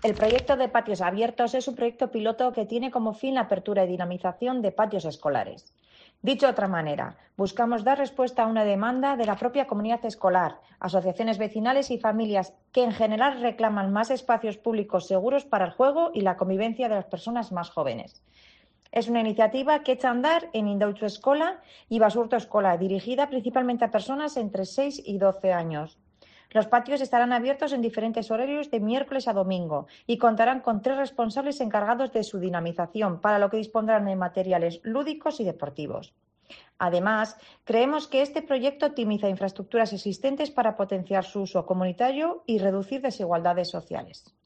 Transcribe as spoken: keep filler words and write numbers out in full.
El proyecto de patios abiertos es un proyecto piloto que tiene como fin la apertura y dinamización de patios escolares. Dicho de otra manera, buscamos dar respuesta a una demanda de la propia comunidad escolar, asociaciones vecinales y familias que en general reclaman más espacios públicos seguros para el juego y la convivencia de las personas más jóvenes. Es una iniciativa que echa a andar en Indautxu Escola y Basurto Escola, dirigida principalmente a personas entre seis y doce años. Los patios estarán abiertos en diferentes horarios de miércoles a domingo y contarán con tres responsables encargados de su dinamización, para lo que dispondrán de materiales lúdicos y deportivos. Además, creemos que este proyecto optimiza infraestructuras existentes para potenciar su uso comunitario y reducir desigualdades sociales.